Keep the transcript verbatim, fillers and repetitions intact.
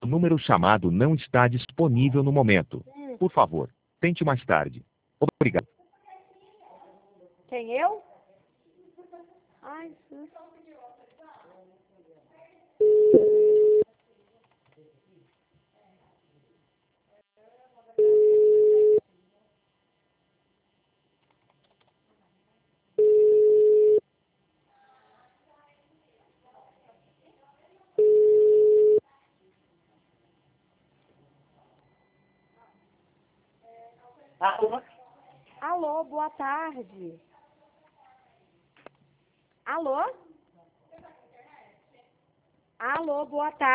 número chamado não está disponível no momento. Hum. Por favor, tente mais tarde. Obrigado. Quem, eu? Ai, Jesus. Alô? Alô, boa tarde. Alô? Alô, boa tarde.